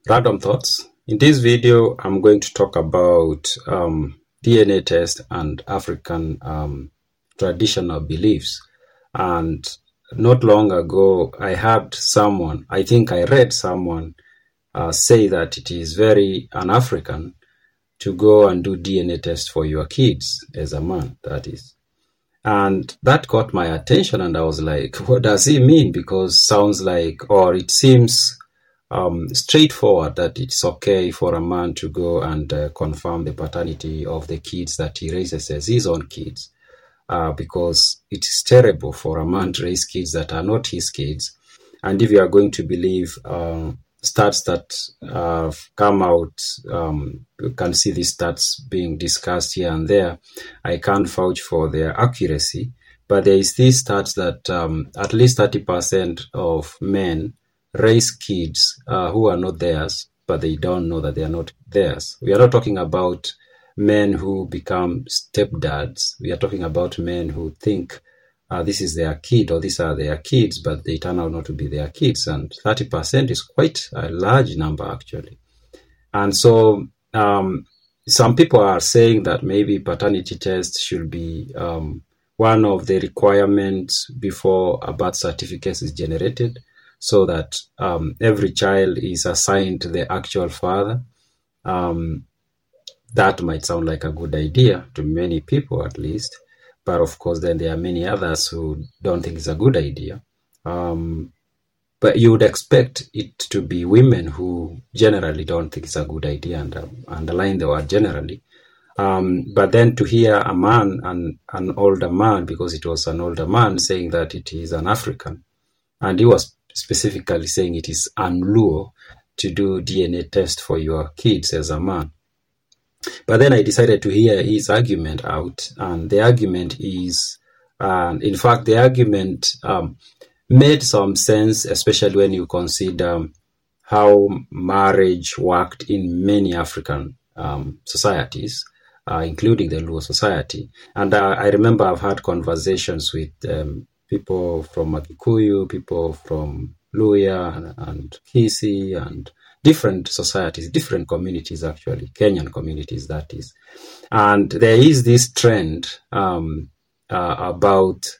Random thoughts. In this video, I'm going to talk about DNA test and African traditional beliefs. And not long ago, I heard someone, I think I read someone say that it is very un-African to go and do DNA test for your kids as a man, that is. And that caught my attention, and I was like, what does he mean? Because sounds like, or it seems straightforward that it's okay for a man to go and confirm the paternity of the kids that he raises as his own kids, because it is terrible for a man to raise kids that are not his kids. And if you are going to believe stats that come out, you can see these stats being discussed here and there. I can't vouch for their accuracy, but there is these stats that at least 30% of men raise kids who are not theirs, but they don't know that they are not theirs. We are not talking about men who become stepdads. We are talking about men who think this is their kid or these are their kids, but they turn out not to be their kids. And 30% is quite a large number, actually. And so some people are saying that maybe paternity test should be one of the requirements before a birth certificate is generated, so that every child is assigned to the actual father. That might sound like a good idea to many people, at least. But of course, then there are many others who don't think it's a good idea. But you would expect it to be women who generally don't think it's a good idea, and underline the word generally. But then to hear a man, an older man, because it was an older man, saying that it is an African, and he was specifically saying it is un-Luo to do DNA test for your kids as a man. But then I decided to hear his argument out, and the argument is, in fact, the argument made some sense, especially when you consider how marriage worked in many African societies, including the Luo society. And I remember I've had conversations with people from Kikuyu, people from Luya and Kisi, and different societies, different communities, actually, Kenyan communities, that is. And there is this trend about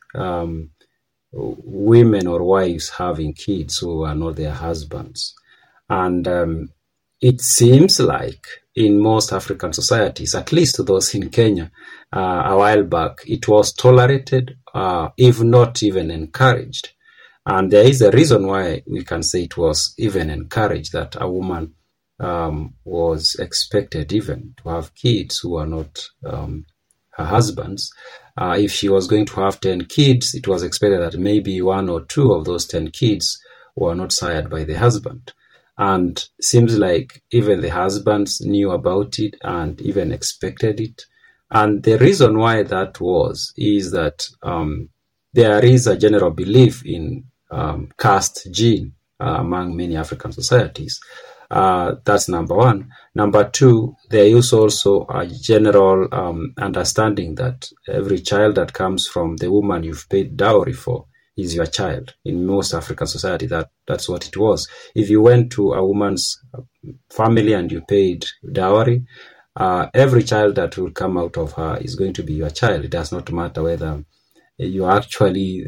women or wives having kids who are not their husbands. And it seems like in most African societies, at least those in Kenya, a while back, it was tolerated, if not even encouraged. And there is a reason why we can say it was even encouraged, that a woman was expected even to have kids who are not her husbands. If she was going to have 10 kids, it was expected that maybe 1 or 2 of those 10 kids were not sired by the husband. And seems like even the husbands knew about it and even expected it. And the reason why that was is that there is a general belief in caste gene among many African societies. That's number one. Number two, there is also a general understanding that every child that comes from the woman you've paid dowry for is your child. In most African society, that's what it was. If you went to a woman's family and you paid dowry, every child that will come out of her is going to be your child. It does not matter whether you are actually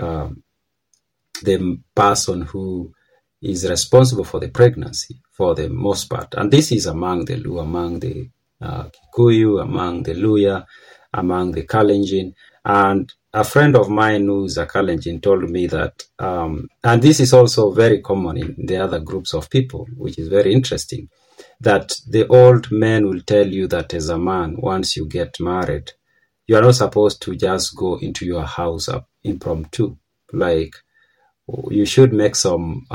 the person who is responsible for the pregnancy, for the most part. And this is among the Luo, among the Kikuyu, among the Luya, among the Kalenjin. And a friend of mine who's a Kalenjin told me that, and this is also very common in the other groups of people, which is very interesting, that the old men will tell you that as a man, once you get married, you are not supposed to just go into your house impromptu. Like, you should make some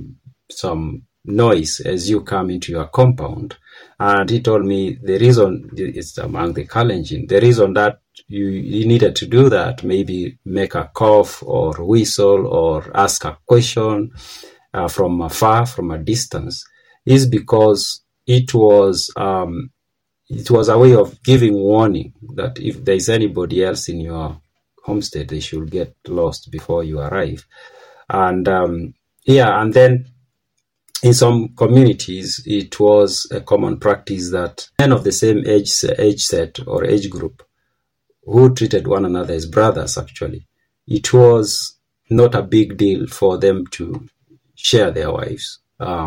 noise as you come into your compound. And he told me the reason is among the Kalenjin. The reason that you needed to do that, maybe make a cough or whistle or ask a question from afar, from a distance, is because it was a way of giving warning that if there is anybody else in your homestead, they should get lost before you arrive. And and then in some communities, it was a common practice that men of the same age set or age group who treated one another as brothers, actually, it was not a big deal for them to share their wives.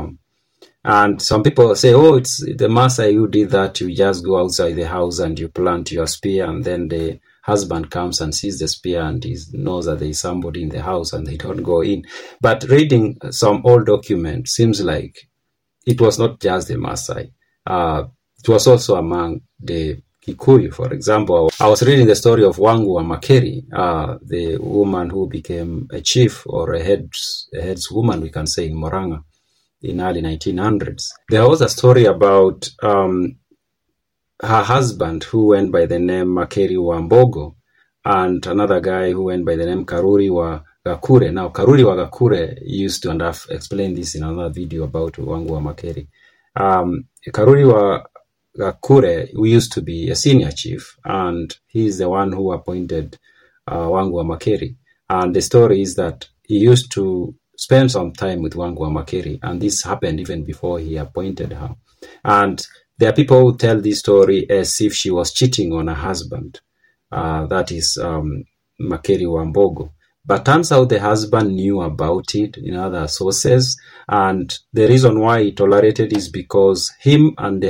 And some people say, oh, it's the Maasai who did that. You just go outside the house and you plant your spear, and then the husband comes and sees the spear and he knows that there is somebody in the house and they don't go in. But reading some old document seems like it was not just the Maasai. It was also among the Kikuyu, for example. I was reading the story of Wangu wa Makeri, the woman who became a chief or a headswoman, we can say, in Murang'a in early 1900s. There was a story about her husband who went by the name Makeri wa Mbogo and another guy who went by the name Karuri wa Gakure. Now, Karuri wa Gakure used to, and I've explained this in another video about Wangu wa Makeri. Karuri wa Gakure, who used to be a senior chief, and he's the one who appointed Wangu wa Makeri. And the story is that he used to spend some time with Wangu wa Makeri, and this happened even before he appointed her. And there are people who tell this story as if she was cheating on her husband, that is Makeri wa Mbogo. But turns out the husband knew about it in other sources, and the reason why he tolerated is because him and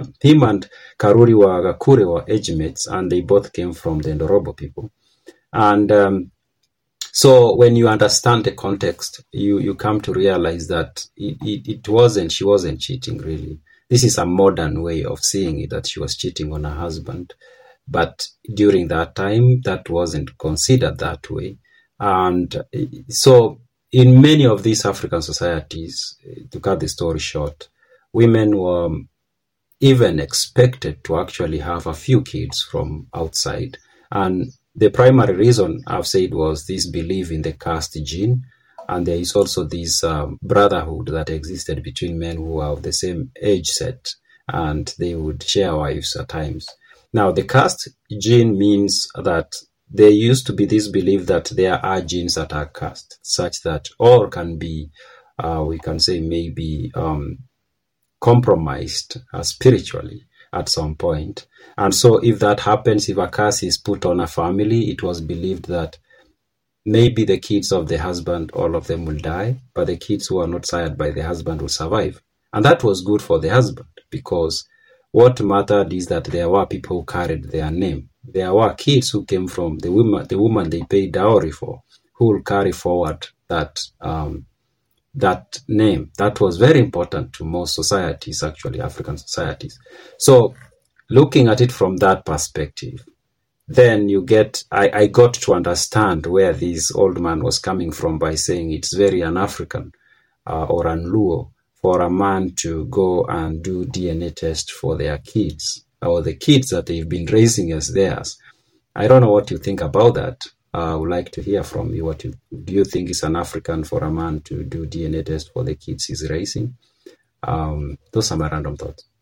Karuri wa Gakure were age mates, and they both came from the Ndorobo people. And so when you understand the context, you come to realize that she wasn't cheating, really. This is a modern way of seeing it, that she was cheating on her husband. But during that time, that wasn't considered that way. And so in many of these African societies, to cut the story short, women were even expected to actually have a few kids from outside. And the primary reason I've said was this belief in the caste gene. And there is also this brotherhood that existed between men who are of the same age set, and they would share wives at times. Now, the caste gene means that there used to be this belief that there are genes that are cast, such that all can be, we can say, maybe compromised spiritually at some point. And so if that happens, if a curse is put on a family, it was believed that maybe the kids of the husband, all of them will die, but the kids who are not sired by the husband will survive. And that was good for the husband, because what mattered is that there were people who carried their name. There were kids who came from the woman they paid dowry for, who will carry forward that name. That was very important to most societies, actually, African societies. So looking at it from that perspective, then I got to understand where this old man was coming from by saying it's very un-African or un-Luo for a man to go and do DNA test for their kids, or the kids that they've been raising as theirs. I don't know what you think about that. I would like to hear from you. Do you think it's an African for a man to do DNA test for the kids he's raising? Those are my random thoughts.